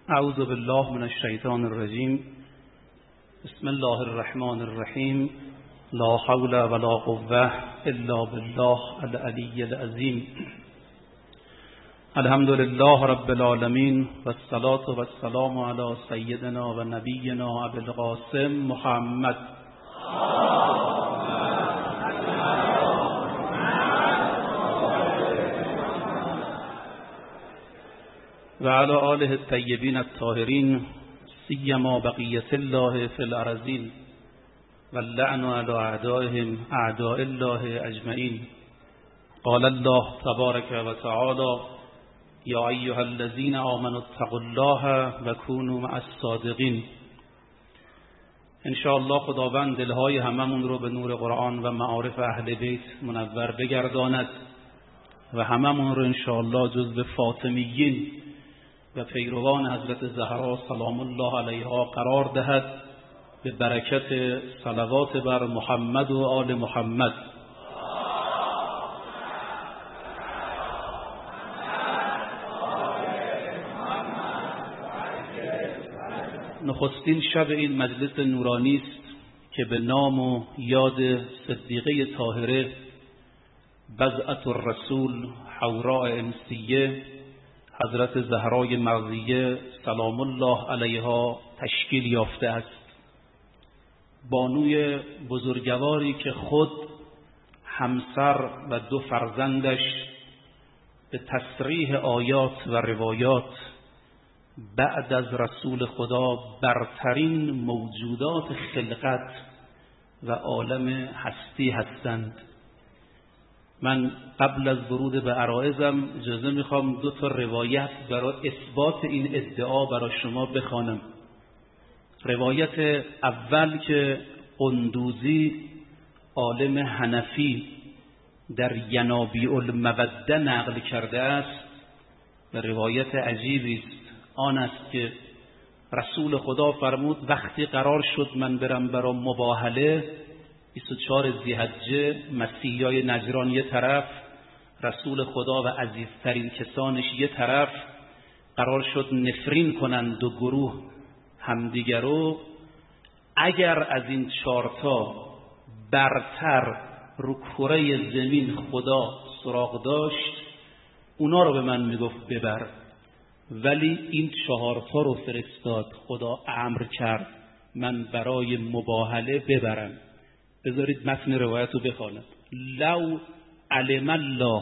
اعوذ بالله من الشیطان الرجیم. بسم الله الرحمن الرحیم. لا حول ولا قوة الا بالله العلی العظیم. الحمد لله رب العالمین والصلاة والسلام علی سیدنا و نبینا ابی القاسم محمد و علی آله الطیبین الطاهرین سیما بقیت الله فی الارضین واللعن علی اعدائهم اعداء الله اجمعین. قال الله تبارک و تعالی یا ایها الذین آمنوا اتقوا الله و کونوا مع الصادقین. ان شاء الله خداوند دلهای هممون رو به نور قرآن و معارف اهل بیت منور بگرداند و هممون رو ان شاء الله جزو فاطمیین و پیروان حضرت زهرا سلام الله علیها قرار دهد به برکت صلوات بر محمد و آل محمد. نخستین شب این مجلس نورانی است که به نام و یاد صدیقه طاهره بضعة الرسول حوراء انسیه حضرت زهرای مرضیه سلام الله علیها تشکیل یافته است. بانوی بزرگواری که خود، همسر و دو فرزندش به تصریح آیات و روایات بعد از رسول خدا برترین موجودات خلقت و عالم هستی هستند. من قبل از ورود به عرایزم اجازه میخوام 2 روایت برای اثبات این ادعا برای شما بخوانم. روایت اول که قندوزی عالم حنفی در ینابیع الموده نقل کرده است و روایت عجیبی است. آن است که رسول خدا فرمود وقتی قرار شد من برم برای مباهله 24 ذی‌حجه، مسیحیای نجران یه طرف، رسول خدا و عزیزترین کسانش یه طرف، قرار شد نفرین کنند 2 گروه همدیگر رو. اگر از این 4 برتر رو کره زمین خدا سراغ داشت اونا رو به من میگفت ببر، ولی این 4 رو فرستاد، خدا امر کرد من برای مباهله ببرم. بذارید متن روایت رو بخوانم. لو علم الله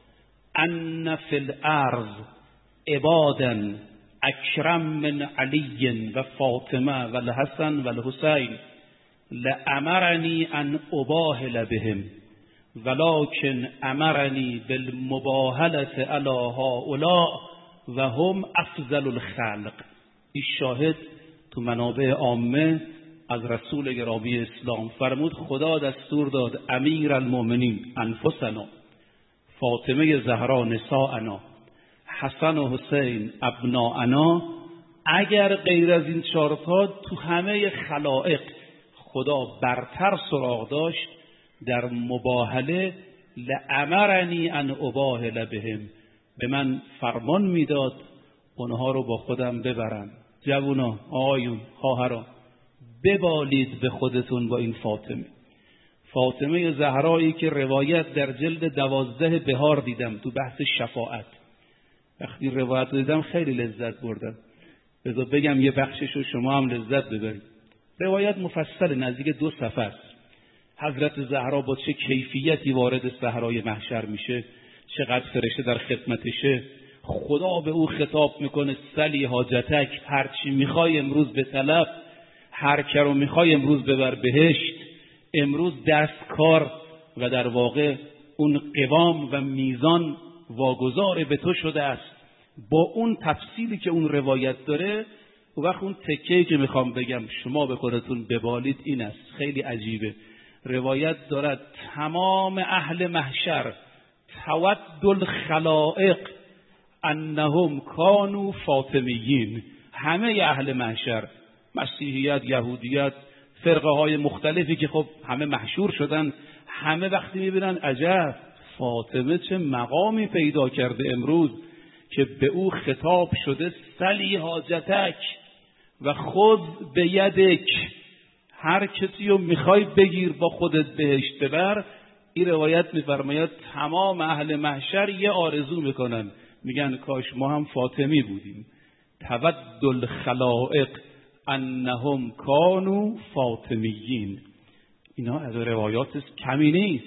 ان فی الارض عبادا اکرم من علی و فاطمه و الحسن و الحسین لامرنی ان اباهل بهم ولکن امرنی بالمباهله علی هؤلاء و هم افضل الخلق. این شاهد تو منابع عامه از رسول گرامی اسلام فرمود خدا دستور داد امیر المؤمنین انفسنا، فاطمه زهرا نساءنا، حسن و حسین ابناءنا، اگر غیر از این 4 تو همه خلائق خدا برتر سراغ داشت در مباهله لامرنی ان اباهل بهم، به من فرمان میداد اونها رو با خودم ببرم. جوونا، آقایون، خواهران، ببالید به خودتون با این فاطمه زهرایی که روایت در جلد 12 بهار دیدم تو بحث شفاعت. وقتی روایت دیدم خیلی لذت بردم. بذار بگم یه بخشش رو شما هم لذت ببرید. روایت مفصل نزدیک 2 صفحه است. حضرت زهرا با چه کیفیتی وارد صحرای محشر میشه، چقدر فرشته در خدمتشه، خدا به او خطاب میکنه سلی حاجتک، هر چی میخوای امروز به طلب، هر که رو میخوای امروز ببر بهشت، امروز دستکار و در واقع اون قوام و میزان واگذار به تو شده است. با اون تفصیلی که اون روایت داره و وقت اون تکه‌ای که میخوام بگم شما به خودتون ببالید این است. خیلی عجیبه. روایت دارد تمام اهل محشر تود الخلائق انهم کانوا فاطمیین، همه اهل محشر، مسیحیت، یهودیت، فرقه های مختلفی که خب همه محشور شدن، همه وقتی میبینن عجب فاطمه چه مقامی پیدا کرده امروز که به او خطاب شده سلی حاجتک و خود به یدک، هر کسی رو میخوای بگیر با خودت بهشت ببر. این روایت میفرماید تمام اهل محشر یه آرزو میکنن، میگن کاش ما هم فاطمی بودیم. تود الخلائق انهم کانوا فاطمیین. اینا از روایات کمی نیست.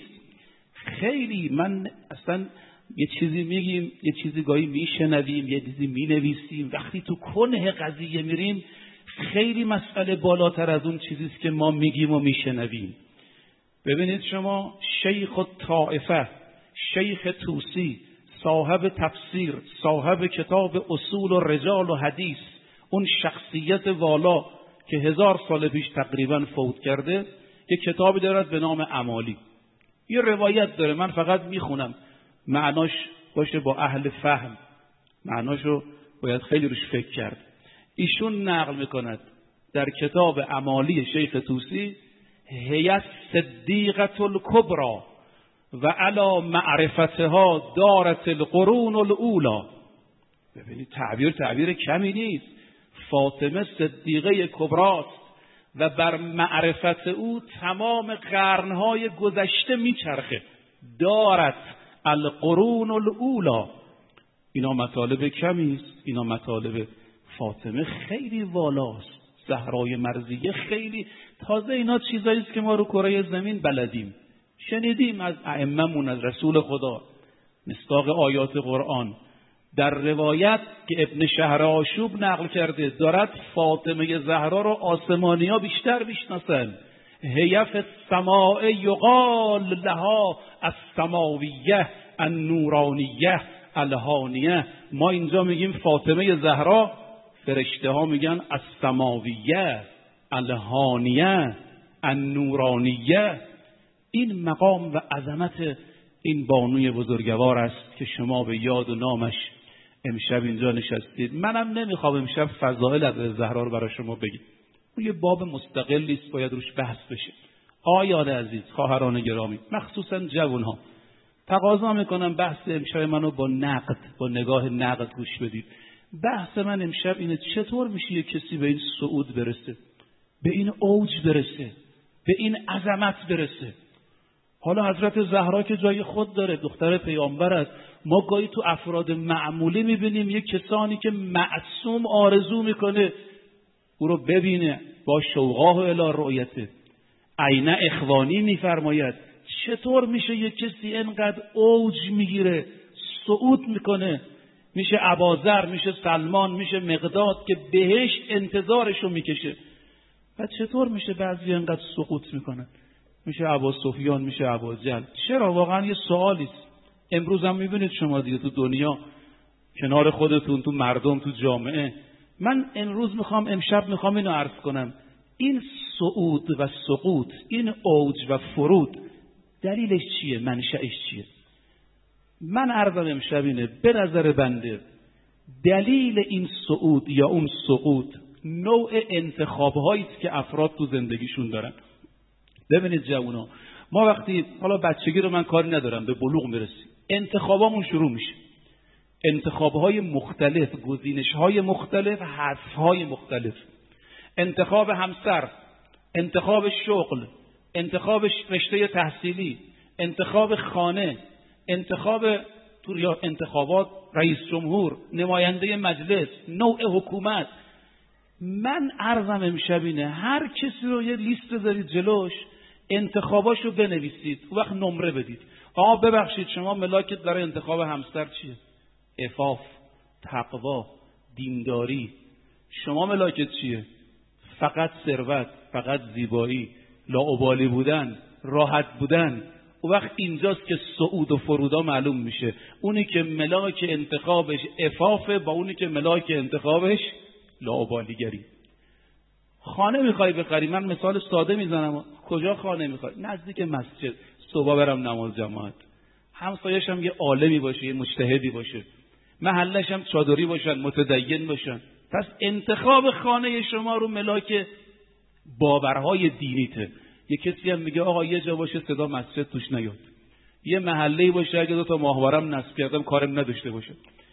خیلی من اصلا یه چیزی میگیم، یه چیزی گاهی میشنویم، یه چیزی مینویسیم، وقتی تو کنه قضیه میریم خیلی مسئله بالاتر از اون چیزیست که ما میگیم و میشنویم. ببینید شما، شیخ الطائفه، شیخ طوسی، صاحب تفسیر، صاحب کتاب اصول و رجال و حدیث، اون شخصیت والا که 1000 سال پیش تقریبا فوت کرده، یک کتابی دارد به نام امالی. یه روایت داره، من فقط میخونم، معناش باشه با اهل فهم، معناشو باید خیلی روش فکر کرد. ایشون نقل میکند در کتاب امالی شیخ طوسی: هی صدیقة الکبری و علی معرفتها دارت القرون الاولی. ببینید تعبیر کمی نیست. فاطمه صدیقه کبراست و بر معرفت او تمام قرنهای گذشته میچرخه. دارت القرون الاولی. اینا مطالب کمی است، اینا مطالب فاطمه خیلی والاست، زهرای مرضیه خیلی تازه. اینا چیزایی است که ما رو کره زمین بلدیم، شنیدیم از ائمه‌مون، از رسول خدا، مصداق آیات قرآن. در روایت که ابن شهر آشوب نقل کرده، دارد فاطمه زهرا رو آسمانی‌ها بیشتر میشناسن. هیف السماء یقال لها السماویه النورانیه الهانیه. ما اینجا میگیم فاطمه زهرا، فرشته ها میگن السماویه الهانیه النورانیه. این مقام و عظمت این بانوی بزرگوار است که شما به یاد و نامش امشب اینجا نشستید. منم نمیخوام امشب فضائل از زهرا رو برای شما بگم، یه باب مستقلی است، باید روش بحث بشه. آیان عزیز، خواهران گرامی، مخصوصا جوانها، تقاضا میکنم بحث امشب منو با نقد، با نگاه نقد گوش بدید. بحث من امشب اینه: چطور میشه یک کسی به این صعود برسه، به این اوج برسه، به این عظمت برسه؟ حالا حضرت زهرا که جای خود داره، دختر پیامبر است. ما گاهی تو افراد معمولی میبینیم یک کسانی که معصوم آرزو میکنه او رو ببینه، با شوقاه الی رؤیته. عین اخوانی میفرماید چطور میشه یک کسی اینقدر اوج میگیره، صعود میکنه، میشه اباذر، میشه سلمان، میشه مقداد که بهشت انتظارشو میکشه. و چطور میشه بعضی اینقدر سقوط میکنن، میشه ابو سفیان، میشه ابو جهل؟ چرا؟ واقعا یه سوالی است. امروز هم میبینید شما دیگه تو دنیا، کنار خودتون، تو مردم، تو جامعه. من امشب میخوام اینو عرض کنم: این صعود و سقوط، این اوج و فرود، دلیلش چیه؟ منشأش چیه؟ من عرضم امشب اینه: به نظر بنده دلیل این صعود یا اون سقوط نوع انتخاب‌هایی است که افراد تو زندگیشون دارن. ببینید جوونا، ما وقتی، حالا بچگی رو من کاری ندارم، به بلوغ میرسیم، انتخابامون شروع میشه. انتخاب‌های مختلف، گزینش‌های مختلف، حذف‌های مختلف. انتخاب همسر، انتخاب شغل، انتخاب رشته تحصیلی، انتخاب خانه، انتخابات رئیس جمهور، نماینده مجلس، نوع حکومت. من عرضم امشب اینه: هر کسی رو یه لیست بذارید جلوش، انتخاباشو بنویسید، وقت نمره بدید. ببخشید شما ملاکت برای انتخاب همسر چیه؟ عفاف، تقوا، دینداری. شما ملاکت چیه؟ فقط ثروت، فقط زیبایی، لاابالی بودن، راحت بودن. و وقت اینجاست که صعود و فرودا معلوم میشه. اونی که ملاک انتخابش عفافه با اونی که ملاک انتخابش لاابالیگری. خانه میخوای بخری، من مثال ساده میزنم، کجا خانه میخوای؟ نزدیک مسجد، صبح برم نماز جماعت، همسایه‌ش هم یه عالمی باشه، یه مجتهدی باشه، محلش هم چادری باشن، متدین باشن. پس انتخاب خانه شما رو ملاک باورهای دینیته. یه کسی هم میگه آقا یه جا باشه صدا مسجد توش نیاد، یه محله‌ای باشه اگه 2 تا ماهوارم نصب کردم کارم نداشته باشه.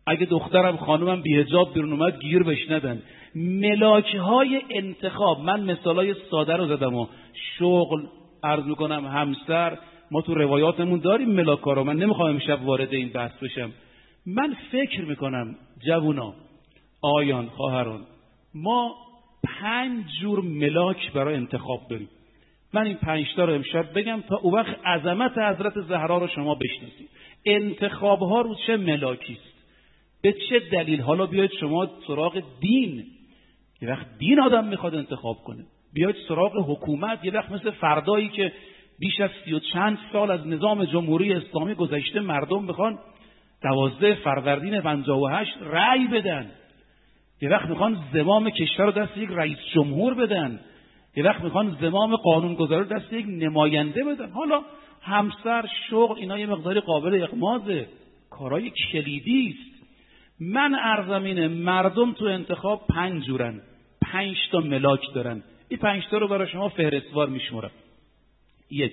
اگه دخترم خانومم بی‌حجاب بیرون اومد گیر بش ندن. ملاک‌های انتخاب، من مثالای ساده رو زدم و شغل، عرض میکنم همسر، ما تو روایاتمون داریم ملاک‌ها رو. من نمیخوام امشب وارد این بحث بشم. من فکر میکنم جوونا، آیان، خواهران، ما 5 جور ملاک برای انتخاب داریم. من این 5 تا رو امشب بگم تا اون وقت عظمت حضرت زهرا رو شما بشناسید. انتخاب ها رو چه ملاکی است، به چه دلیل. حالا بیاید شما سراغ دین، یه وقت دین آدم میخواد انتخاب کنه. بیاید سراغ حکومت، یه وقت مثل فردایی که بیش از 30 و چند سال از نظام جمهوری اسلامی گذشته، مردم بخوان 12 فروردین 58 رأی بدن. یه وقت میخوان زمام کشور رو دست یک رئیس جمهور بدن. یه وقت میخوان زمام قانونگذاری رو دست یک نماینده بدن. حالا همسر، شغل، اینا یه مقداری قابل اغماضه، کارهای کلیدی است. من عرضم اینه مردم تو انتخاب 5 جورن، 5 تا ملاک دارن. این 5 تا رو برای شما فهرستوار میشمارم. 1،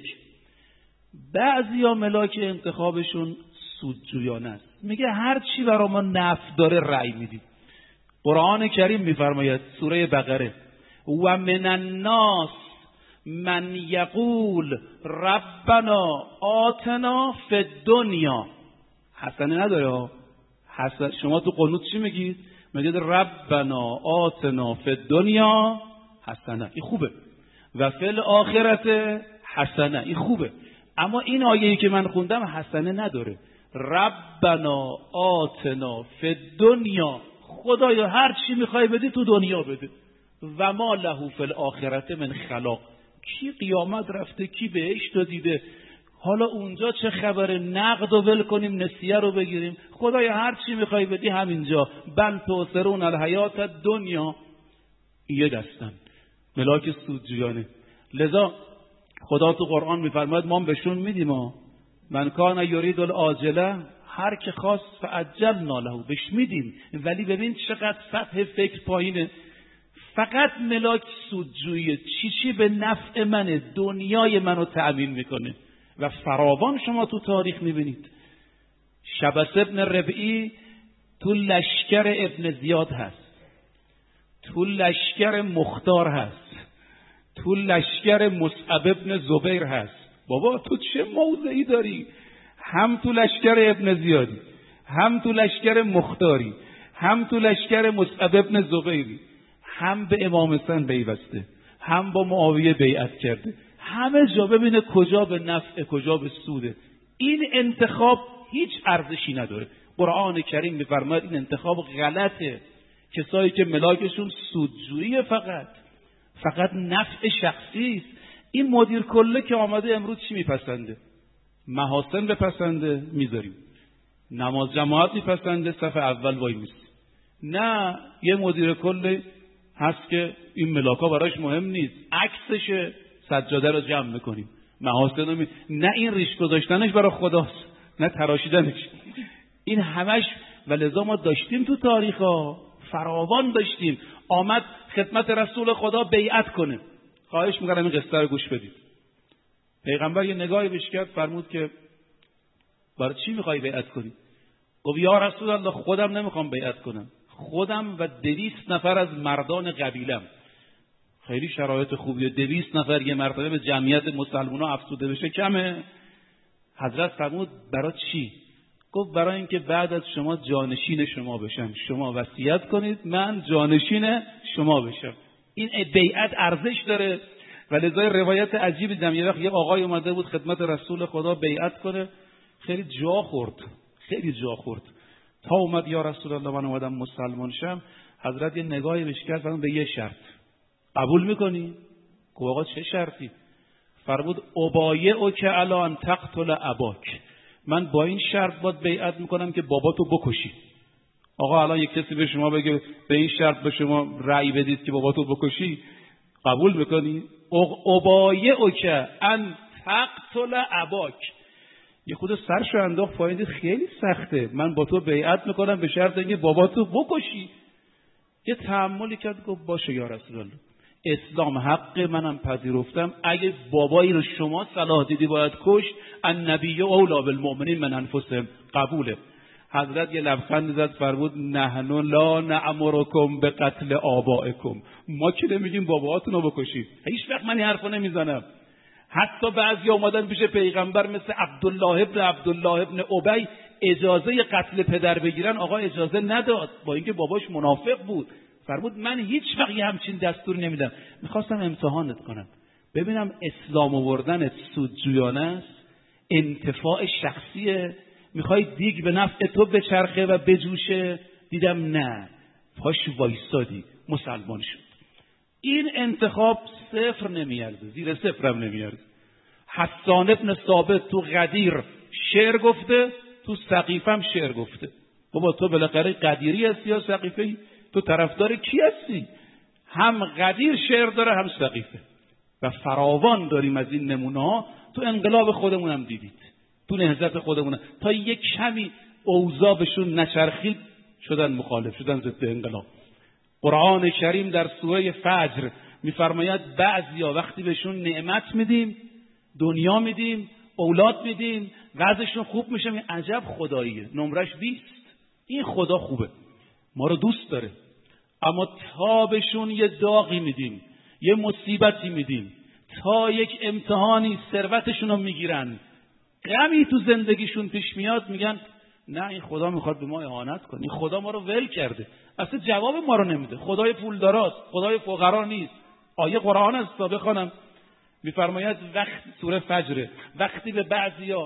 بعضیا ملاک انتخابشون سودجویانه است. میگه هر چی برای ما نفع داره رأی میدیم. قرآن کریم میفرماید سوره بقره: و من الناس من یقول ربنا آتنا فی الدنیا. حسنه نداره. شما تو قنوت چی میگید؟ میگید ربنا آتنا فی الدنیا حسنه، این خوبه، و فی الاخرت حسنه، این خوبه. اما این آیه‌ای که من خوندم حسنه نداره. ربنا آتنا فی الدنیا، خدایا هر چی میخوای بدی تو دنیا بده. و ما له فی الاخرت من خلاق، کی قیامت رفته، کی بهشت دیده، حالا اونجا چه خبره، نقد و ول کنیم نسیه رو بگیریم. خدایا هر چی میخوای بدی همینجا. بل تؤثرون الحیات الدنیا. یه دستن ملاک سودجویانه. لذا خدا تو قرآن میفرماید ما بهشون میدیم، من کان یرید العاجله، هر که خواست فعجلنا له، بهش میدیم. ولی ببین چقدر سطح فکر پایینه. فقط ملاک سودجویی، چی به نفع منه، دنیای منو تأمین میکنه. و فراوان شما تو تاریخ میبینید. شبس ابن ربعی تو لشکر ابن زیاد هست، تو لشکر مختار هست، تو لشکر مصعب ابن زبیر هست. بابا تو چه موضعی داری؟ هم تو لشکر ابن زیادی، هم تو لشکر مختاری، هم تو لشکر مصعب ابن زبیری، هم به امام حسین پیوسته، هم با معاویه بیعت کرده. همه جا ببینه کجا به نفع کجا به سوده. این انتخاب هیچ ارزشی نداره. قرآن کریم میفرماید این انتخاب غلطه. کسایی که ملاکشون سودجویی فقط نفع شخصی است. این مدیر کله که آمده امروز چی میپسنده؟ محاسن بپسنده میذاریم، نماز جماعت میپسنده صف اول وای میسی. نه، یه مدیر کله هست که این ملاکا براش مهم نیست، عکسش سجاده رو جمع میکنیم، محاسن رو نه این ریش گذاشتنش برای خداست، نه تراشیدنش. این همش. و لذا ما داشتیم تو تاریخا فراوان داشتیم. آمد خدمت رسول خدا بیعت کنه. خواهش میکنم این قصه رو گوش بدید. پیغمبر یه نگاهی بهش کرد، فرمود که برای چی میخوای بیعت کنی؟ گفت یا رسول الله خودم نمیخوام بیعت کنم، خودم و 200 نفر از مردان قبیلم. خیلی شرایط خوبیه، 200 نفر یه مرتبه به جمعیت مسلمان‌ها افزوده بشه کمه. حضرت فرمود برای چی؟ گفت برای اینکه بعد از شما جانشین شما بشم. شما وصیت کنید من جانشین شما بشم. این بیعت ارزش داره. و لذا روایت عجیبی دیدم، یه وقت یه آقای اومده بود خدمت رسول خدا بیعت کنه، خیلی جا خورد. تا اومد یا رسول الله من اومدم مسلمان شم. حضرت یه نگاهی بهش کرد، فرمود به یه شرط قبول میکنی؟ گفت آقا چه شرطی؟ فرمود ابایعک علی ان تقتل اباک، من با این شرط باید بیعت میکنم که باباتو بکشی. آقا الان یک کسی به شما بگه به این شرط به شما رأی بدید که باباتو بکشی، قبول میکنی؟ ابایعک ان تقتل اباک. یه خود سرشو انداخت پایین، خیلی سخته، من با تو بیعت میکنم به شرط اینکه باباتو بکشی. یه تأملی کرد، گفت باشه یا رسول الله، اسلام حق منم پذیرفتم، اگه بابایی رو شما صلاح دیدی باید کشت، النبی اولی بالمؤمنین من انفسهم، قبوله. حضرت یه لبخند زد فرمود نحن لا نأمرکم به قتل آبائکم، ما که نمیگیم باباهاتون رو بکشید. هیچ وقت من این حرفو نمیزنم. حتی بعضی اومدن پیش پیغمبر مثل عبدالله ابن ابی اجازه قتل پدر بگیرن، آقا اجازه نداد با اینکه باباش منافق بود. فرمود من هیچ وقت همچین دستوری نمیدم. میخواستم امتحانت کنم ببینم اسلام آوردنت سودجویانه است، انتفاع شخصیه، میخوای دیگ به نفع تو بچرخه و بجوشه؟ دیدم نه، پاش وایسادی، مسلمان شد. این انتخاب صفر نمیارزه، زیر صفر هم نمیارزه. حسان ابن ثابت تو غدیر شعر گفته، تو سقیفه هم شعر گفته. بابا تو بالاخره غدیری هستی یا سقیفه‌ای؟ تو طرفدار کی هستی؟ هم غدیر شعر داره هم سقیفه و فراوان داریم از این نمونه ها. تو انقلاب خودمون هم دیدید، تو نهضت خودمون تا یک کمی اوضاع بهشون نچرخید شدن مخالف، شدن ضد انقلاب. قرآن کریم در سوره فجر میفرماید بعضیا وقتی بهشون نعمت میدیم، دنیا میدیم، اولاد میدیم، وضعشون خوب میشه، این عجب خداییه، نمرش 20. این خدا خوبه، ما رو دوست داره. اما تا بهشون یه داغی میدیم، یه مصیبتی میدیم، تا یک امتحانی ثروتشون رو میگیرن، غمی تو زندگیشون پیش میاد، میگن نه این خدا میخواد به ما اهانت کنه، این خدا ما رو ول کرده، اصلا جواب ما رو نمیده، خدای پولداراست، خدای فقرا نیست. آیه قرآن است تا بخونم، میفرماید وقتی سوره فجر، وقتی به بعضیا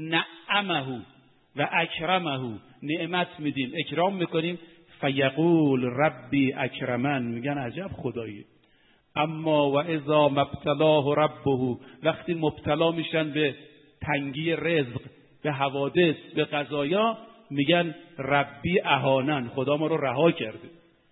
نعمه و اکرمه نعمت میدیم، اکرام میکنیم، فیقول ربی اکرمن، میگن عجب خدایی. اما و اذا مبتلاه ربه، وقتی مبتلا میشن به تنگی رزق، به حوادث، به قضایا، میگن ربی اهانن، خدا ما رو رها کرده.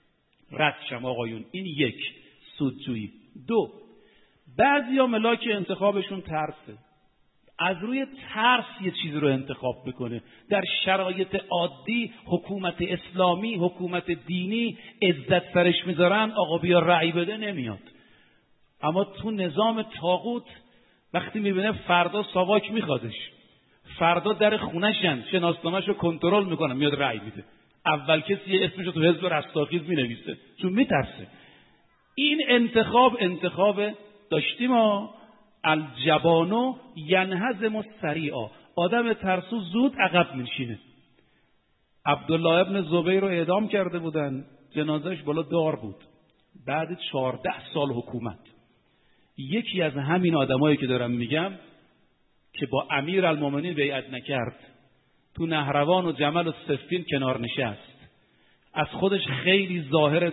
رد شم آقایون. این یک، سودجویی. دو، بعضیا ملاک انتخابشون ترسه، از روی ترس یه چیزی رو انتخاب میکنه. در شرایط عادی حکومت اسلامی، حکومت دینی عزت سرش میذارن، آقا بیا رأی بده، نمیاد. اما تو نظام طاغوت وقتی میبینه فردا ساواک میخوادش، فردا در خونه‌شن، شناسنامه‌شو کنترل میکنن، میاد رأی میده. اول کسی اسمشو تو حزب رستاخیز مینویسه چون میترسه. این انتخاب داشتیم ما. الجبانو ینهزم سریعا، آدم ترسو زود عقب میشینه. عبدالله ابن زبیر رو اعدام کرده بودن، جنازهش بالا دار بود، بعد 14 سال حکومت. یکی از همین آدمایی که دارم میگم که با امیرالمومنین بیعت نکرد، تو نهروان و جمل و صفین کنار نشست، از خودش خیلی ظاهر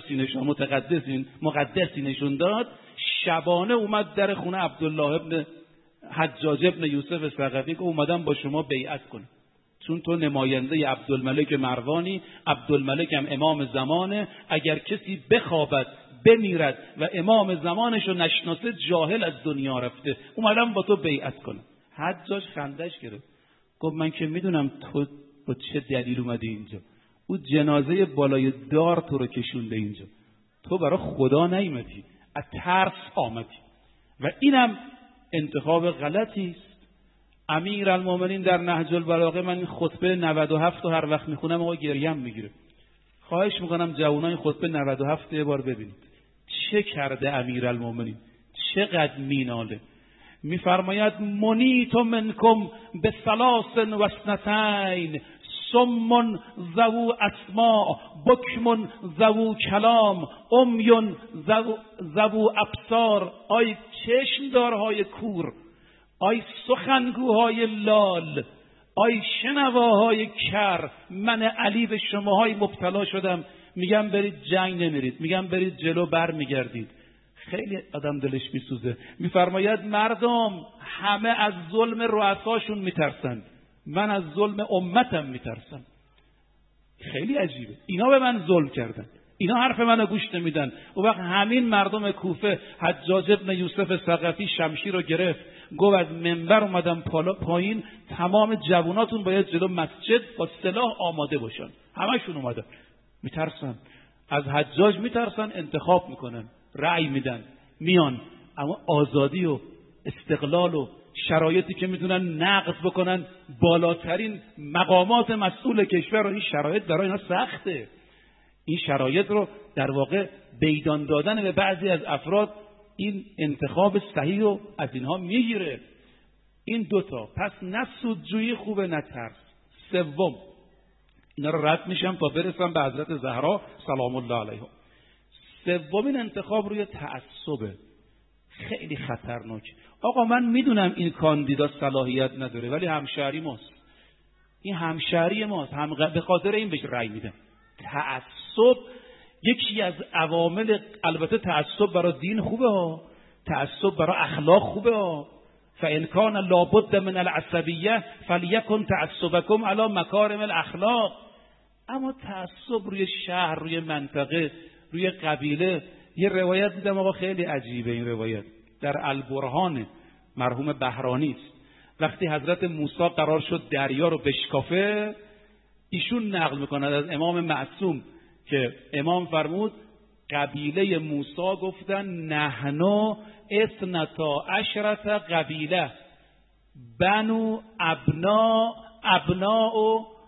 مقدسی نشون داد، شبانه اومد در خونه عبدالله ابن حجاج ابن یوسف ثقفی که اومدم با شما بیعت کنه، چون تو نماینده عبدالملک مروانی، عبدالملک هم امام زمانه، اگر کسی بخوابد بمیرد و امام زمانشو نشناسه جاهل از دنیا رفته، اومدم با تو بیعت کنه. حجاج خندش گرفت، گفت من که میدونم تو با چه دلیل اومدی اینجا، او جنازه بالای دار تو رو کشونده اینجا، تو برای خدا نیومدی، از ترس آمدی. و اینم انتخاب غلطی است. امیرالمومنین در نهج البلاغه، من این خطبه 97 رو هر وقت میخونم آقا گریم میگیره. خواهش میکنم جوانای خطبه 97 یه بار ببینید چه کرده امیرالمومنین، چقدر میناله. میفرماید منیت منکم به ثلاث و اثنتین، صم ذو اسماء، بکم ذو کلام، عمی ذو ابصار. آی چشمدارهای کور، آی سخنگوهای لال، آی شنواهای کر، من علی به شماهای مبتلا شدم. میگم برید جنگ نمیرید، میگم برید جلو بر میگردید. خیلی آدم دلش میسوزه. میفرماید مردم همه از ظلم رؤساشون میترسن، من از ظلم امتم میترسم. خیلی عجیبه، اینا به من ظلم کردن، اینا حرف منو گوش نمیدن. و وقت همین مردم کوفه، حجاج ابن یوسف ثقفی شمشیر رو گرفت، گفت از منبر اومدم پایین، تمام جواناتون باید جلو مسجد با سلاح آماده باشن. همشون اومدن، میترسن از حجاج، میترسن، انتخاب میکنن، رأی میدن، میان. اما آزادی و استقلال و شرایطی که میتونن نقض بکنن بالاترین مقامات مسئول کشور رو. این شرایط برای اینا سخته. این شرایط رو در واقع بیدان دادن به بعضی از افراد این انتخاب صحیح رو از اینها میگیره. این دوتا. پس نه سودجویی خوبه نه ترس. سوم، اینا رو رد میشم تا برسم به حضرت زهرا سلام الله علیها. سومین انتخاب روی تعصبه. خیلی خطرناک. آقا من میدونم این کاندیدا صلاحیت نداره ولی همشهری ماست، این همشهری ماست، به خاطر این بهش رأی میدم. تعصب یکی از عوامل، البته تعصب برای دین خوبه ها، تعصب برای اخلاق خوبه ها. فإن كان لابد من العصبیه فلیکن تعصبکم علی مکارم الاخلاق. اما تعصب روی شهر، روی منطقه، روی قبیله. یه روایت دیدم آقا خیلی عجیبه. این روایت در البرهان مرحوم بهرانی است. وقتی حضرت موسی قرار شد دریا رو بشکافه، ایشون نقل میکند از امام معصوم که امام فرمود قبیله موسی گفتن نحنو 12 قبیله بنو ابناء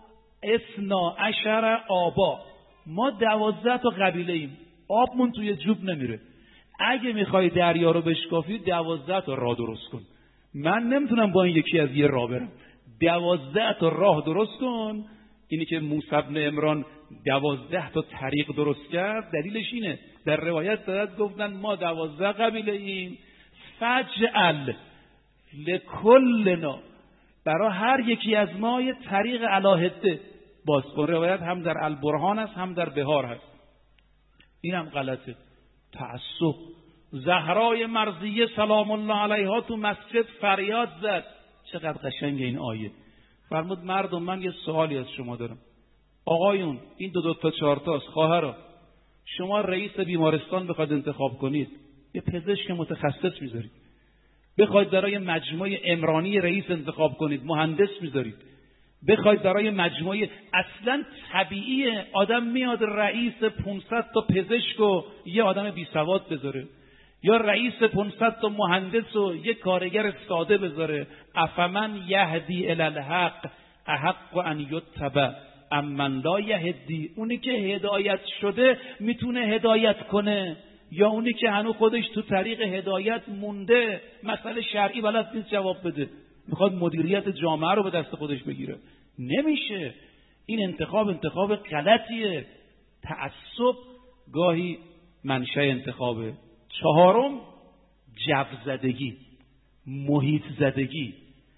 12 آبا. ما 12 تا قبیله ایم، آبمون توی جوب نمیره. اگه میخوای دریا رو بشکافی 12 تا راه درست کن. من نمیتونم با این یکی از یه راه برم. 12 تا راه درست کن. اینی که موسی بن عمران 12 تا طریق درست کرد دلیلش اینه. در روایت دارد گفتن ما 12 قبیله ایم، فجعل لکلنا، برای هر یکی از ما یه طریق علاهده باز کن. روایت هم در البرهان است هم در بهار هست. این هم غلطه. تعصب. زهرای مرضیه سلام الله علیها تو مسجد فریاد زد. چقدر قشنگ این آیه. فرمود مردم من یه سوالی از شما دارم. آقایون این دو تا 4 تاست. خواهرا شما رئیس بیمارستان بخواید انتخاب کنید، یه پزشک متخصص میذارید. بخواید برای مجموعه عمرانی رئیس انتخاب کنید، مهندس میذارید. بخواید برای مجموعه، اصلا طبیعیه آدم میاد رئیس 500 تا پزشک و یه آدم بی سواد بذاره، یا رئیس 500 تا مهندس و یه کارگر ساده بذاره. افمن یهدی الی الحق احق ان یتبع امن لا یهدی. اونی که هدایت شده میتونه هدایت کنه، یا اونی که هنوز خودش تو طریق هدایت مونده، مسئله شرعی بلد نیست جواب بده، میخواد مدیریت جامعه رو به دست خودش بگیره. نمیشه. این انتخاب غلطیه. تعصب گاهی منشأ انتخابه. 4، جو زدگی، محیط زدگی،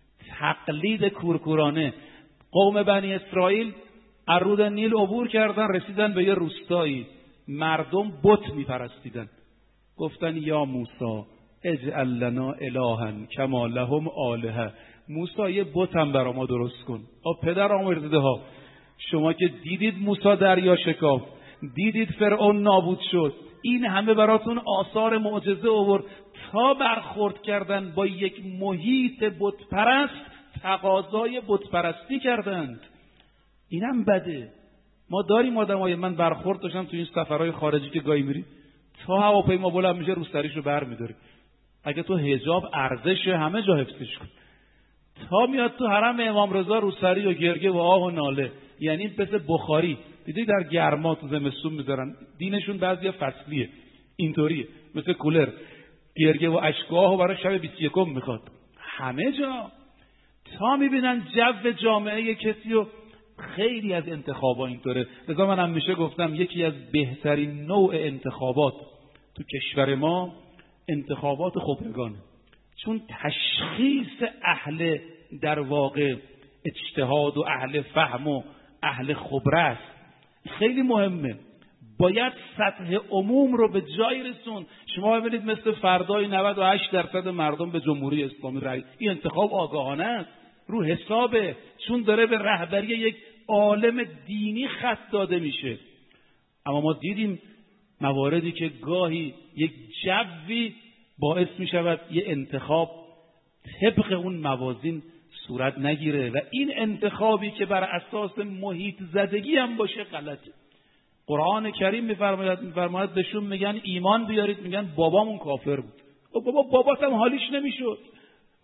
تقلید کورکورانه. قوم بنی اسرائیل از رود نیل عبور کردن، رسیدن به یه روستایی، مردم بت میپرستیدن. گفتن یا موسی اجعل لنا الها کما لهم آلهه. موسی یه بت هم برای ما درست کن. پدر آمرزیده ها، شما که دیدید موسی دریا شکافت، دیدید فرعون نابود شد، این همه براتون آثار معجزه آورد، تا برخورد کردن با یک محیط بت پرست تقاضای بت پرستی کردند. اینم بده. ما داریم آدمای، من برخورد داشتم تو این سفرهای خارجی که گاهی میری، تا هواپیما بلند میشه روسریشو برمی‌داری. اگه تو حجاب ارزش همه جا حفظش کن، تا میاد تو حرم امام رضا روسری و گرگه و آه و ناله. یعنی مثل بخاری دیدی در گرما تو زمستون میذارن، دینشون بعضی فصلیه اینطوریه، مثل کولر گرگه و اشکاه و برای شب 21 میخواد همه جا. تا میبینن جو جامعه کسی و خیلی از انتخابات اینطوره. لذا من همیشه گفتم یکی از بهترین نوع انتخابات تو کشور ما انتخابات خبرگانه، چون تشخیص اهل در واقع اجتهاد و اهل فهم و اهل خبره است. خیلی مهمه. باید سطح عموم رو به جای رسون. شما ببینید مثل فردای 98% مردم به جمهوری اسلامی رأی. این انتخاب آگاهانه است، رو حسابه، چون داره به رهبری یک عالم دینی خط داده میشه. اما ما دیدیم مواردی که گاهی یک جوی باعث میشود یه انتخاب طبق اون موازین صورت نگیره و این انتخابی که بر اساس محیط زدگی هم باشه غلطه. قرآن کریم میفرماید بهشون میگن ایمان بیارید، میگن بابامون کافر بود. بابات هم حالیش نمیشد.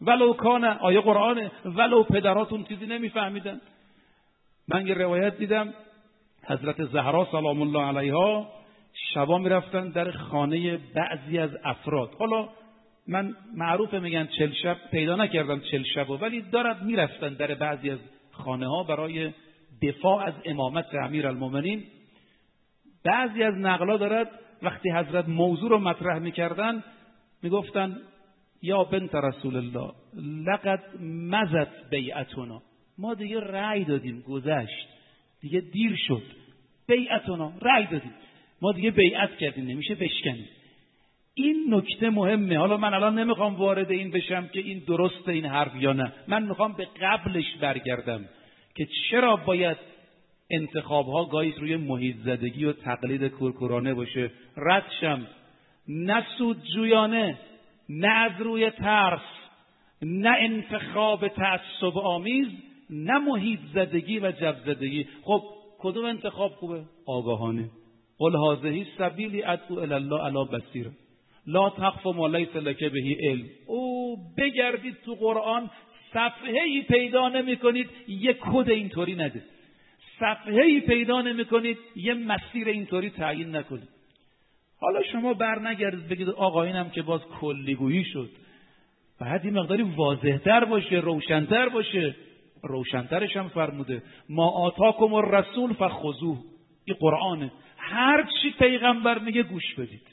ولو کان، آیه قرآنه، ولو پدراتون چیزی نمیفهمیدن. من یه روایت دیدم حضرت زهرا سلام الله علیها شبا میرفتن در خانه بعضی از افراد. حالا من معروفه میگن 40 شب، پیدا نکردم 40 شبو، ولی دارد میرفتن در بعضی از خانه ها برای دفاع از امامت امیرالمومنین. بعضی از نقلا دارد وقتی حضرت موضوع رو مطرح میکردن میگفتن یا بنت رسول الله لقد مزت بیعتنا، ما دیگه رأی دادیم، گذشت دیگه، دیر شد، بیعتنا، رأی دادیم، ما دیگه بیعت کردیم، نمیشه بشکنیم. این نکته مهمه. حالا من الان نمیخوام وارد این بشم که این درسته این حرف یا نه، من میخوام به قبلش برگردم که چرا باید انتخابها گاهی روی محیط زدگی و تقلید کورکورانه باشه. ردشم نه سودجویانه، نه از روی ترس، نه انتخاب تعصب آمیز، نه محیط زدگی و جب زدگی. خب کدوم انتخاب خوبه؟ آگاهانه. قل هذه سبیلی ادعو الی الله علی بصیره لا تخف ما لیس لک به علم. او بگردید تو قرآن صفحه‌ای پیدا نمی‌کنید یه کد اینطوری نده، صفحه‌ای پیدا نمی‌کنید یه مسیر اینطوری تعیین نکنید. حالا شما برنگردید بگید آقا اینم که باز کلیگویی شد، بعد این مقداری واضح‌تر باشه، روشن‌تر باشه. روشن‌ترش هم فرموده ما آتاکم الرسول فخذوه، این قرآنه، هر چی پیغمبر میگه گوش بدید.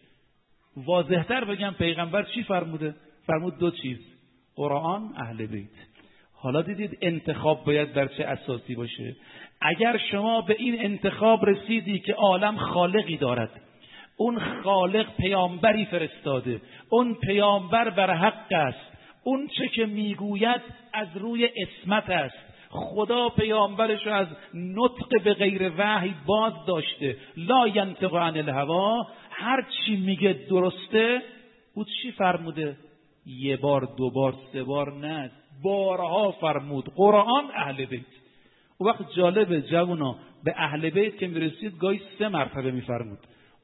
واضح‌تر بگم پیغمبر چی فرموده؟ فرمود دو چیز، قرآن، اهل بیت. حالا دیدید انتخاب باید در چه اساسی باشه. اگر شما به این انتخاب رسیدی که عالم خالقی دارد، اون خالق پیامبری فرستاده، اون پیامبر بر حق است، اون چه که میگوید از روی عصمت است، خدا پیامبرش رو از نطق به غیر وحی باز داشته، لا ینطق عن الهوا، هر چی میگه درسته. او چی فرموده؟ یه بار، دو بار، سه بار نه، بارها فرمود. قرآن، اهل بیت. او وقت جالبه جوانا، به اهل بیت که میرسید گاهی 3 مرتبه میفرمود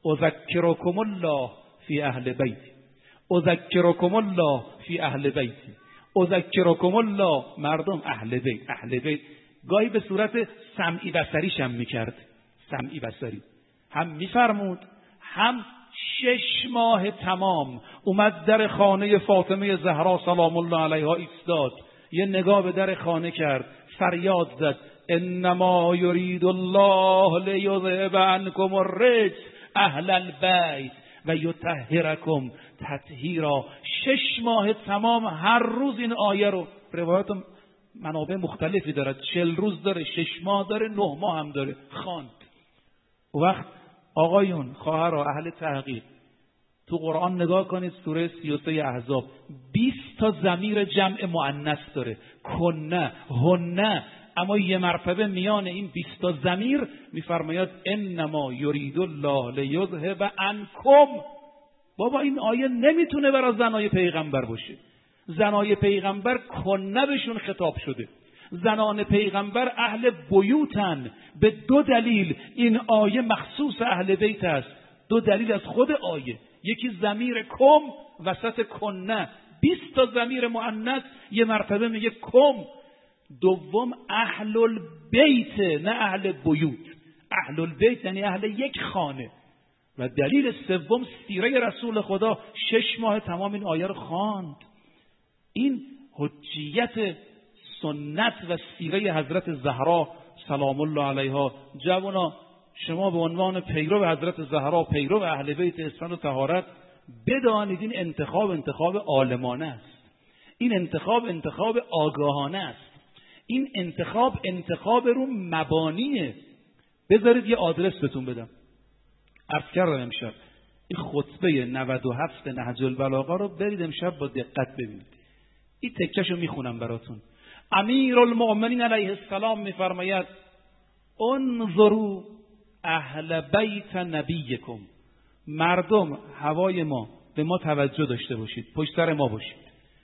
اذکرکم الله فی اهل بیت، اذکرکم الله فی اهل بیت، اذکرکم الله. مردم اهل بیت، اهل بیت. گاهی به صورت سمعی بصریش هم میکرد، سمعی بصری هم میفرمود، هم 6 ماه تمام اومد در خانه فاطمه زهرا سلام الله علیها ایستاد، یه نگاه به در خانه کرد، فریاد زد انما یرید الله لیذهب عنکم الرجس اهل البیت و یطهرکم تطهیرا. 6 ماه تمام هر روز این آیه رو، روایات منابع مختلفی دارد، 40 روز داره، 6 ماه داره، 9 ماه هم داره، خواند. وقت آقایون، خواهرها، اهل تحقیق، تو قرآن نگاه کنید سوره 33 احزاب 20 تا ضمیر جمع مؤنث داره، کنه، هنه، اما یه مرتبه میان این 20 تا ضمیر میفرماید انما یرید الله لیذهب عنکم. بابا این آیه نمیتونه برای زنای پیغمبر باشه. زنای پیغمبر کنه بهشون خطاب شده، زنان پیغمبر اهل بیوتن. به 2 دلیل این آیه مخصوص اهل بیت است، 2 دلیل از خود آیه. یکی ضمیر کم وسط کنه، 20 تا ضمیر مؤنث یه مرتبه میگه کم. دوم اهل البیت، نه اهل بیوت. اهل البیت یعنی اهل یک خانه. و دلیل سوم سیره رسول خدا 6 ماه تمام این آیه رو خواند. این حجیت سنت و سیره حضرت زهرا سلام الله علیها. جوانا شما به عنوان پیرو حضرت زهرا، پیرو اهل بیت اسلام و طهارت، بدانید این انتخاب عالمانه است. این انتخاب آگاهانه است. این انتخاب رو مبانیه. بذارید یه آدرس بهتون بدم. عرض کردم امشب این خطبه 97 نهج البلاغه رو برید امشب با دقت ببینید. این تکهشو میخونم براتون. امیرالمؤمنین علیه السلام میفرماید انظروا اهل بیت نبیکم. مردم هوای ما، به ما توجه داشته باشید، پشت سر ما باشید.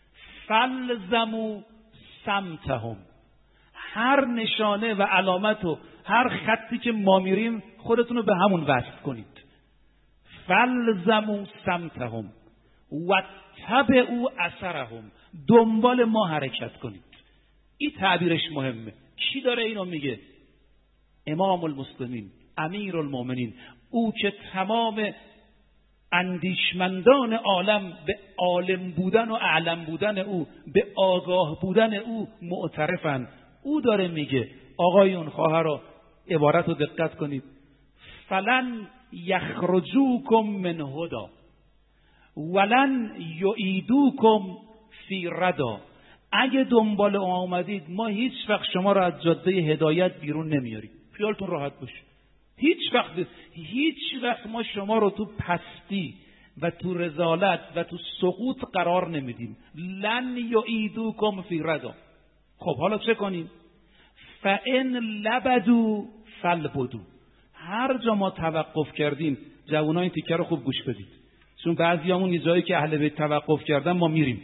فلزموا سمتهم. هر نشانه و علامت و هر خطی که ما میریم خودتون رو به همون وصل کنید. فلزموا سمتهم واتبعوا اثرهم. دنبال ما حرکت کنید. این تعبیرش مهمه. کی داره اینو میگه؟ امام المسلمین، امیر المؤمنین، او که تمام اندیشمندان عالم به عالم بودن و اعلم بودن او، به آگاه بودن او معترفن. او داره میگه آقایون خواهرها عبارت رو دقت کنید. فلن یخرجوکم من هدا ولن یعیدوکم فی ردا. اگه دنبال آمدید ما هیچ وقت شما را از جاده هدایت بیرون نمیاریم. خیالتون راحت باشه. هیچ وقت ما شما رو تو پستی و تو رذالت و تو سقوط قرار نمیدیم. لن یعیدوکم فی ردا. خب حالا چه کنیم؟ فان لبدو فلبدو. هر جا ما توقف کردیم، جوانای این تیکه رو خوب گوش بدید، چون بعضیامون یه جایی که اهل بیت توقف کردن ما میریم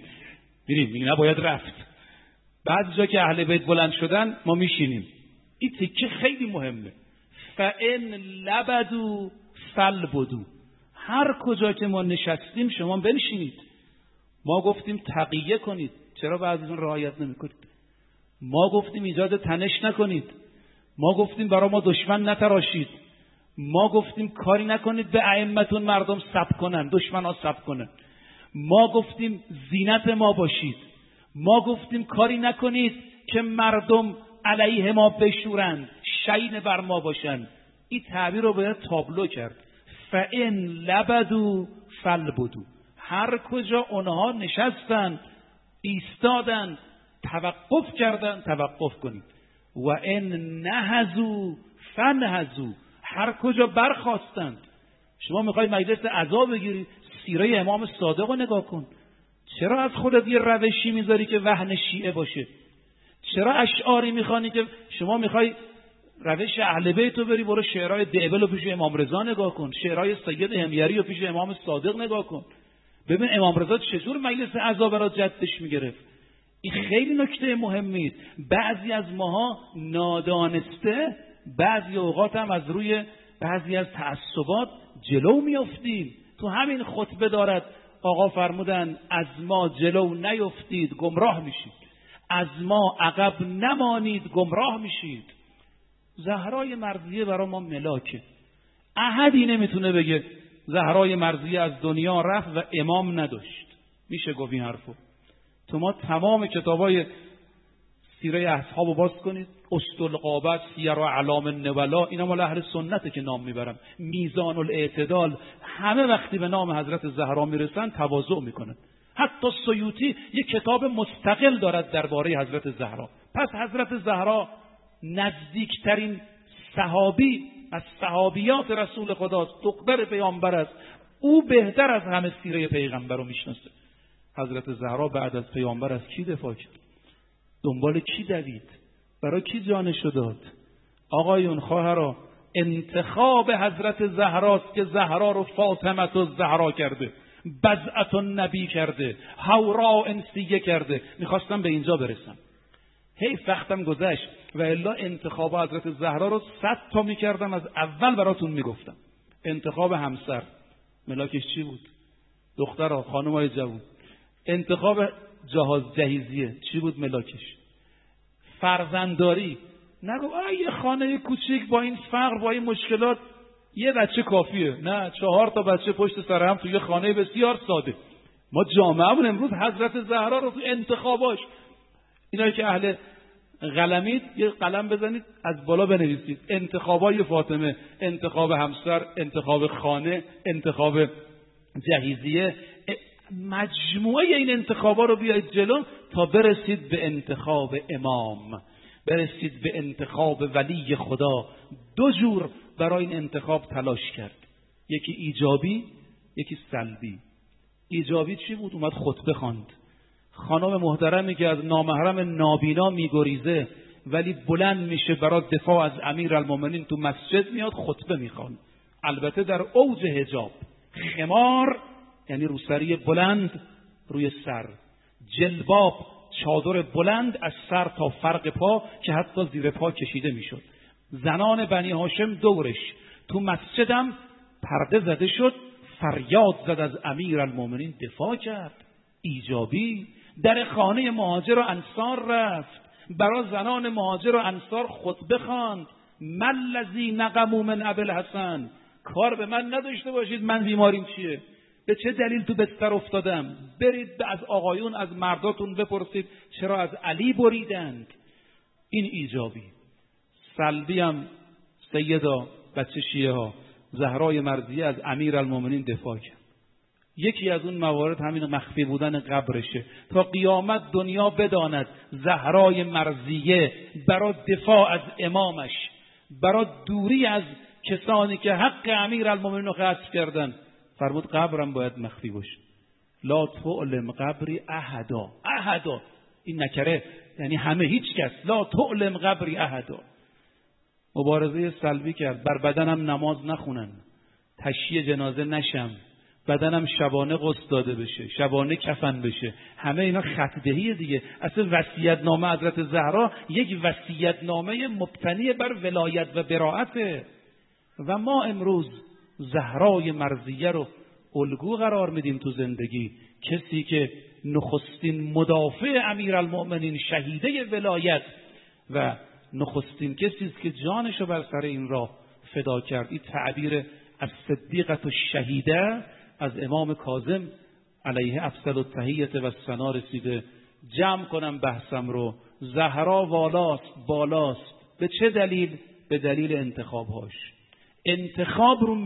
نباید رفت. بعضی جا که اهل بیت بلند شدن ما میشینیم. این تیکه خیلی مهمه. فان لبدو فلبدو. هر کجا که ما نشستیم شما بنشینید. ما گفتیم تقیه کنید، چرا بعضیتون رعایت نمیکنید؟ ما گفتیم ایجاد تنش نکنید. ما گفتیم برای ما دشمن نتراشید. ما گفتیم کاری نکنید به ائمتون مردم سب کنن، دشمن ها سب کنن. ما گفتیم زینت ما باشید. ما گفتیم کاری نکنید که مردم علیه ما بشورند، شین بر ما باشند. این تعبیر رو باید تابلو کرد. فان لبدو فلبدو. هر کجا اونها نشستن، ایستادن، توقف کردن، توقف کنید. و ان نهزو فنهزو. هر کجا برخواستند. شما میخوای مجلس عزا بگیری، سیره امام صادق رو نگاه کن. چرا از خودت یه روشی میذاری که وهن شیعه باشه؟ چرا اشعاری میخوانی که شما میخوای روش اهل بیت رو بری، برو شعرهای دعبل رو پیش امام رضا نگاه کن، شعرهای سید حمیری رو پیش امام صادق نگاه کن، ببین امام رضا چطور مجلس عزا برای جدش میگرفت. این خیلی نکته مهمی است. بعضی از ماها نادانسته، بعضی اوقات هم از روی بعضی از تعصبات جلو میافتیم. تو همین خطبه دارد آقا فرمودن از ما جلو نیفتید گمراه میشید، از ما عقب نمانید گمراه میشید. زهرای مرضیه برای ما ملاکه. احدی نمیتونه بگه زهرای مرضیه از دنیا رفت و امام نداشت. میشه گفت این حرفو؟ تو ما تمام کتابای سیره اصحابو باز کنید، اسطلقابت، سیر و اعلام النبلا، اینا مال اهل سنته که نام میبرم، میزان الاعتدال، همه وقتی به نام حضرت زهرا میرسن تواضع میکنن. حتی سیوطی یک کتاب مستقل دارد درباره حضرت زهرا. پس حضرت زهرا نزدیکترین صحابی از صحابیات رسول خداست، دختر پیامبر است. او بهتر از همه سیره پیغمبر رو میشناسه. حضرت زهرا بعد از پیامبر از کی دفاع کرد؟ دنبال کی دوید؟ برای کی جانشو داد؟ آقایون خواهرها، انتخاب حضرت زهراست که زهرا رو فاطمه الزهرا کرده، بضعة النبی کرده، حورا انسیه کرده. میخواستم به اینجا برسم، حیف وقتم گذشت و الا انتخاب حضرت زهرا رو 100 تا میکردم، از اول براتون میگفتم. انتخاب همسر، ملاکش چی بود؟ دخترها، خانمای جوان. انتخاب جهیزیه، چی بود ملاکش؟ فرزندداری. نگو یه خانه کوچیک با این فقر، با این مشکلات یه بچه کافیه. نه، 4 تا بچه پشت سر هم توی خانه بسیار ساده. ما جامعهمون امروز حضرت زهرا رو تو انتخاباش، اینایی که اهل قلمید یه قلم بزنید از بالا بنویسید: انتخابای فاطمه، انتخاب همسر، انتخاب خانه، انتخاب جهیزیه. مجموعه این انتخابا رو بیایید جلو تا برسید به انتخاب امام، برسید به انتخاب ولی خدا. 2 جور برای این انتخاب تلاش کرد، یکی ایجابی، یکی سلبی. ایجابی چی بود؟ اومد خطبه خواند. خانم محترمی که از نامحرم نابینا میگریزه ولی بلند میشه برای دفاع از امیرالمومنین تو مسجد میاد خطبه میخوان، البته در اوج حجاب، خمار یعنی روسری بلند روی سر، جلباب چادر بلند از سر تا فرق پا که حتی زیر پا کشیده میشد. زنان بنی هاشم دورش. تو مسجدم پرده زده شد، فریاد زد، از امیرالمومنین دفاع کرد. ایجابی. در خانه مهاجر و انصار رفت، برای زنان مهاجر و انصار خطبه خواند. من الذی نقموا من ابوالحسن، کار به من نداشته باشید من بیماریم چیه، به چه دلیل تو بستر افتادم، برید از آقایون از مرداتون بپرسید چرا از علی بریدند. این ایجابی. سلبی هم سیدا بچه شیعه ها زهرای مرضیه از امیرالمومنین دفاع کرد. یکی از اون موارد همین مخفی بودن قبرشه. تا قیامت دنیا بداند زهرای مرضیه برای دفاع از امامش، برای دوری از کسانی که حق امیرالمومنین رو غصب کردن، فرمود قبرم باید مخفی باشه. لا تعلم قبری احدا. احدا این نکره یعنی همه، هیچ کس. لا تعلم قبری احدا. مبارزه سلبی کرد. بر بدنم نماز نخونن، تشییع جنازه نشم، بدنم شبانه غسل داده بشه، شبانه کفن بشه. همه اینا خط‌دهی دیگه. اصلا وصیت‌نامه حضرت زهرا یک وصیت‌نامه مبتنی بر ولایت و براءته و ما امروز زهرای مرضیه رو الگو قرار میدیم تو زندگی. کسی که نخستین مدافع امیرالمؤمنین، شهیده ولایت و نخستین کسی است که جانش رو بر سر این راه فدا کرد. این تعبیر از صدیقه و شهیده از امام کاظم علیه افضل التحیه و الثنا رسیده. جمع کنم بحثم رو. زهرا بالاست. به چه دلیل؟ به دلیل انتخابهاش. انتخاب رو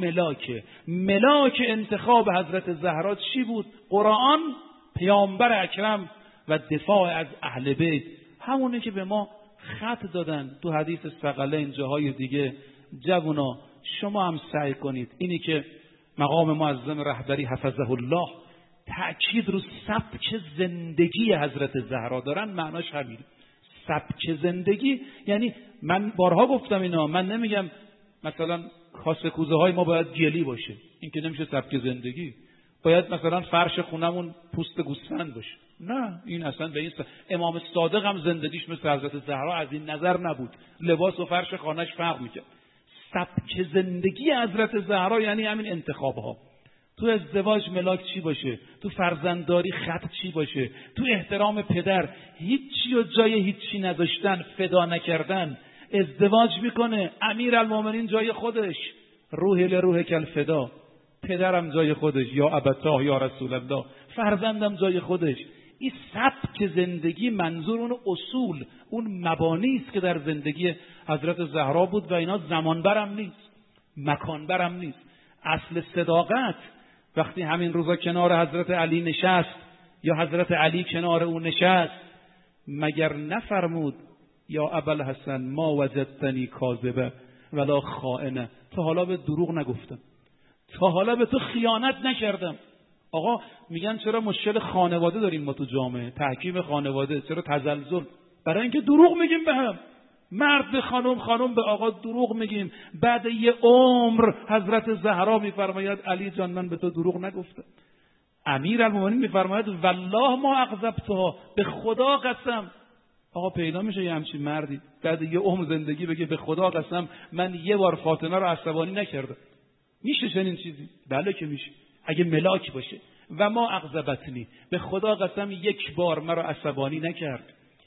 ملاک انتخاب حضرت زهرا چی بود؟ قرآن، پیامبر اکرم و دفاع از اهل بیت. همونه که به ما خط دادن تو حدیث ثقلین، جاهای دیگه. جوونا شما هم سعی کنید اینی که مقام معظم رهبری حفظه الله تأکید رو سبک زندگی حضرت زهرا دارن، معناش همین. سبک زندگی یعنی من بارها گفتم اینا، من نمیگم مثلا کاسه کوزه های ما باید گلی باشه، این که نمیشه سبک زندگی. باید مثلا فرش خونمون پوست گوسفند باشه، نه این اصلا به این امام صادق هم زندگیش مثل حضرت زهرا از این نظر نبود، لباس و فرش خانهش فرق میکرد. سبک زندگی حضرت زهرا یعنی همین انتخابها. تو ازدواج ملاک چی باشه، تو فرزندداری خط چی باشه، تو احترام پدر هیچی و جای هیچی نذاشتن، فدا نکردن. ازدواج میکنه امیرالمومنین جای خودش، روح لروح کل فدا، پدرم جای خودش، یا ابتاه یا رسول الله، فرزندم جای خودش. این سبک زندگی منظور اون اصول، اون مبانی است که در زندگی حضرت زهرا بود و اینا زمان برم نیست، مکان برم نیست. اصل صداقت وقتی همین روزا کنار حضرت علی نشست یا حضرت علی کنار او نشست، مگر نفرمود یا ابوالحسن ما وجدتنی کاذبه ولا خائنه، تا حالا به دروغ نگفتم، تا حالا به تو خیانت نکردم. آقا میگن چرا مشکل خانواده داریم ما تو جامعه، تحکیم خانواده، چرا تزلزل؟ برای اینکه دروغ میگیم به هم. مرد به خانم، خانم به آقا دروغ میگیم. بعد یه عمر حضرت زهرا میفرماید علی جان من به تو دروغ نگفتم. امیرالمومنین میفرماید والله ما اغضبتها، به خدا قسم. آقا پیدا میشه یه همچین مردی بعد یه عمر زندگی بگه به خدا قسم من یه بار فاطمه رو عصبانی نکردم؟ میشه چنین چیزی؟ بله که میشه، اگه ملاک باشه. و ما اغضبتنی، به خدا قسم یک بار مرا عصبانی نکرد.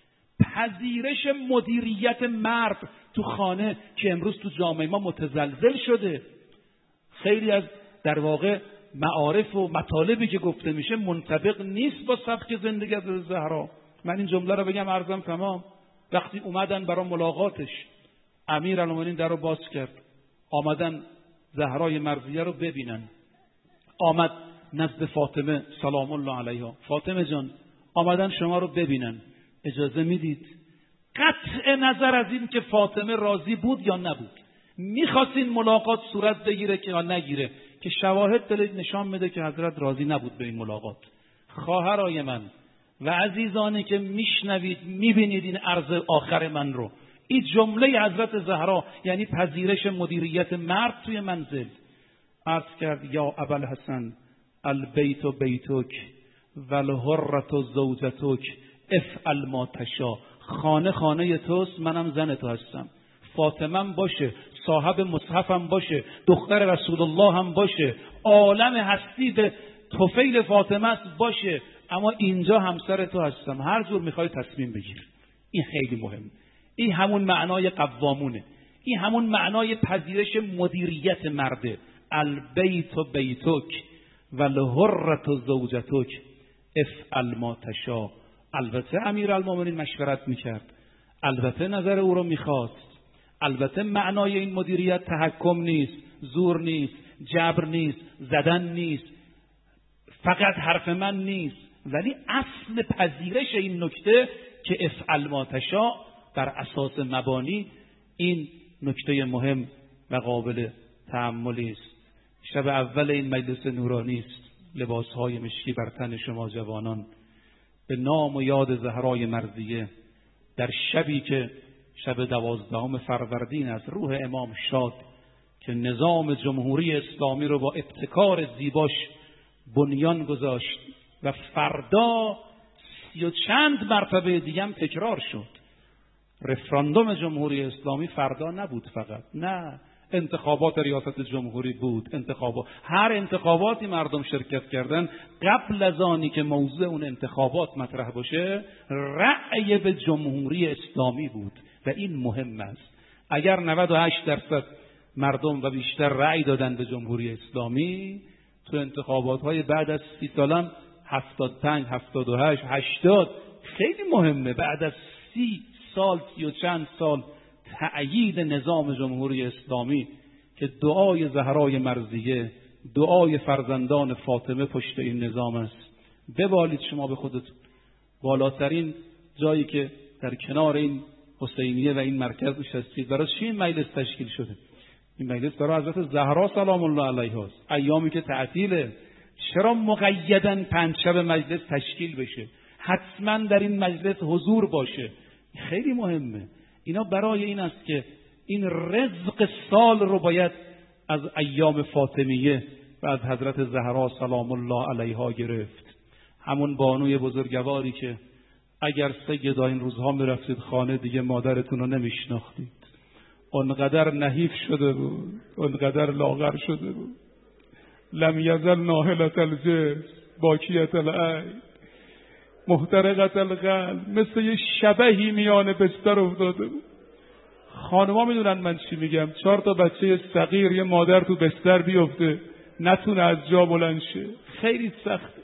پذیرش مدیریت مرد تو خانه که امروز تو جامعه ما متزلزل شده. خیلی از در واقع معارف و مطالبی که گفته میشه منطبق نیست با سبک زندگی از زهرا. من این جمله رو بگم عرضم تمام. وقتی اومدن برای ملاقاتش، امیرالمومنین در رو باز کرد، آمدن زهرای مرضیه رو ببینن. آمد نزد فاطمه سلام الله علیها، فاطمه جان آمدن شما رو ببینن، اجازه میدید؟ قطع نظر از این که فاطمه راضی بود یا نبود، میخواست این ملاقات صورت بگیره که یا نگیره، که شواهد دلیل نشان میده که حضرت راضی نبود به این ملاقات. خواهرای من و عزیزانی که میشنوید میبینید این عرض آخر من رو، این جمله حضرت زهرا یعنی پذیرش مدیریت مرد توی منزل. عرض کرد یا ابوالحسن البیت بیتک والحرة زوجتک افعل ما تشاء. خانه خانه توست، منم زن تو هستم. فاطمه باشه، صاحب مصحف هم باشه، دختر رسول الله هم باشه، عالم هستی به طفیل فاطمه است باشه، اما اینجا همسر تو هستم، هر جور میخوای تصمیم بگیر. این خیلی مهم. این همون معنای قوامونه، این همون معنای پذیرش مدیریت مرده. البیت بیتک و الحرة زوجتک افعل ما تشاء. البته امیرالمومنین مشورت میکرد، البته نظر او رو میخواست، البته معنای این مدیریت تحکم نیست، زور نیست، جبر نیست، زدن نیست، فقط حرف من نیست، ولی اصل پذیرش این نکته که افعل ما تشاء بر اساس مبانی، این نکته مهم و قابل تأملی است. شب اول این مجلس نورانی است، لباسهای مشکی بر تن شما جوانان، به نام و یاد زهرای مرضیه، در شبی که شب 12 فروردین از روح امام شاد که نظام جمهوری اسلامی رو با ابتکار زیباش بنیان گذاشت و فردا 30 و چند مرتبه دیگه هم تکرار شد. رفراندوم جمهوری اسلامی فردا نبود فقط، نه، انتخابات ریاست جمهوری بود، هر انتخاباتی مردم شرکت کردن. قبل از آنی که موضوع اون انتخابات مطرح باشه، رأی به جمهوری اسلامی بود و این مهم است. اگر 98% مردم و بیشتر رأی دادن به جمهوری اسلامی، تو انتخابات‌های بعد از 30 سالم 75 78 80 خیلی مهمه. بعد از 30 سال 30 و چند سال تأیید نظام جمهوری اسلامی که دعای زهرای مرضیه، دعای فرزندان فاطمه پشت این نظام است. ببالید شما به خودتون، بالاترین جایی که در کنار این حسینیه و این مرکز نشستید، برای چی این مجلس تشکیل شده؟ این مجلس برای حضرت زهرا سلام الله علیها است. ایامی که تعطیله، چرا مقیداً 5 شب مجلس تشکیل بشه؟ حتما در این مجلس حضور باشه. خیلی مهمه. اینا برای این است که این رزق سال رو باید از ایام فاطمیه و از حضرت زهرا سلام الله علیها گرفت. همون بانوی بزرگواری که اگر سیدا این روزها میرفتید خانه دیگه مادرتون رو نمیشناختید، اونقدر نحیف شده بود، اونقدر لاغر شده بود. لم یزل ناهلت الجسم باکیت العین محترقت القلب، مثل یه شبحی میان بستر افتاده بود. خانما میدونن من چی میگم، 4 تا بچه صغیر، یه مادر تو بستر بیفته نتونه از جا بلند شه، خیلی سخته.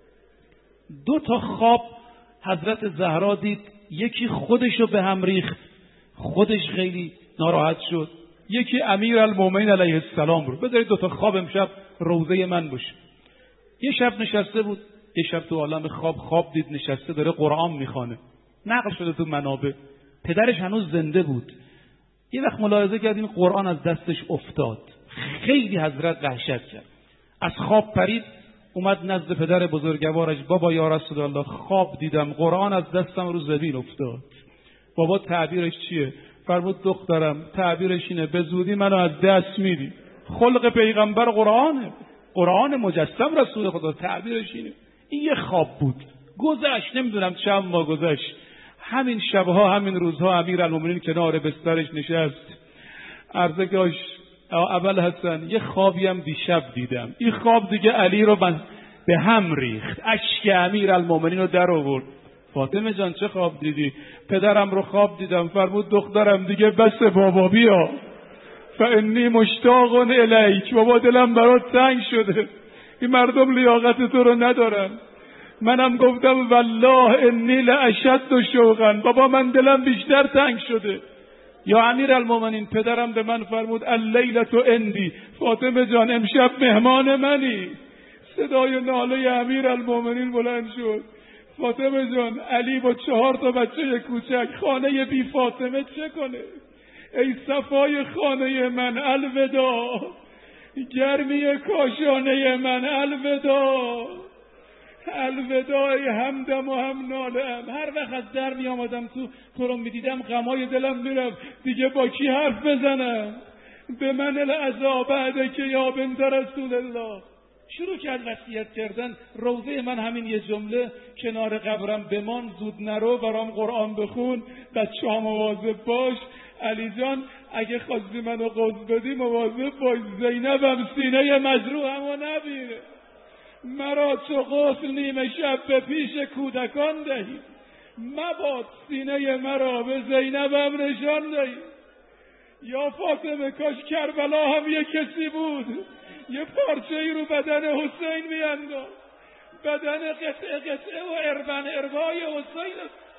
2 تا خواب حضرت زهرا دید، یکی خودشو به هم ریخت، خودش خیلی ناراحت شد، یکی امیرالمومنین علیه السلام رو. بذارید 2 تا خواب امشب روزه من باشه. یه شب نشسته بود، یه شب تو عالم خواب دید نشسته داره قرآن میخوانه، نقل شده تو منابع، پدرش هنوز زنده بود. یه وقت ملاحظه کرد این قرآن از دستش افتاد، خیلی حضرت وحشت کرد، از خواب پرید، اومد نزد پدر بزرگوارش، بابا یا رسول الله خواب دیدم قرآن از دستم رو زمین افتاد. بابا تعبیرش چیه؟ فرمود دخترم تعبیرش اینه به زودی منو از دست میدی. خلق پیغمبر قرآنه، قرآن مجسم رسول خدا، تعبیرش اینه. این یه خواب بود، گذشت، نمیدونم چند ماه گذشت. همین شبها همین روزها امیرالمومنین کنار بسترش نشست، عرضه داشت اول حسن یه خوابی هم دیشب دیدم، این خواب دیگه علی رو به هم ریخت، اشک امیرالمومنین رو در آورد. فاطمه جان چه خواب دیدی؟ پدرم رو خواب دیدم. فرمود دخترم دیگه بس بابا، بیا فانی مشتاق الیک، بابا دلم برات تنگ شده، این مردم لیاقت تو رو ندارن. منم گفتم والله انی لاشد شوقا، بابا من دلم بیشتر تنگ شده. یا امیرالمومنین پدرم به من فرمود اللیلة عندی، فاطمه جان امشب مهمان منی. صدای ناله امیرالمومنین بلند شد، فاطمه جان علی با 4 تا بچه کوچک خانه بی فاطمه چه کنه؟ ای صفای خانه من الوداع، گرمی کاشانه من الوداع، الوداع. همدم و هم نالم. هر وقت از در می آمدم تو رو می دیدم غمای دلم میرفت، دیگه با کی حرف بزنم؟ به من العزا بعد که یا بنت رسول الله. شروع کرد وصیت کردن، روزه من همین یه جمله، کنار قبرم بمان، زود نرو، برام قرآن بخون، بچه‌ها مواظب باش، علی جان اگه خواستی منو قوز بدی مواظب باش، زینبم سینه مجروحمو نبینه. مرا چو غسل نیمه شب به پیش کودکان دهی، مباد سینه مرا به زینبم نشان دهی. یا فاطمه کاش کربلا هم یه کسی بود، یه پارچه ای رو بدن حسین میانداخت، بدن قطعه قطعه و اربن اربای حسین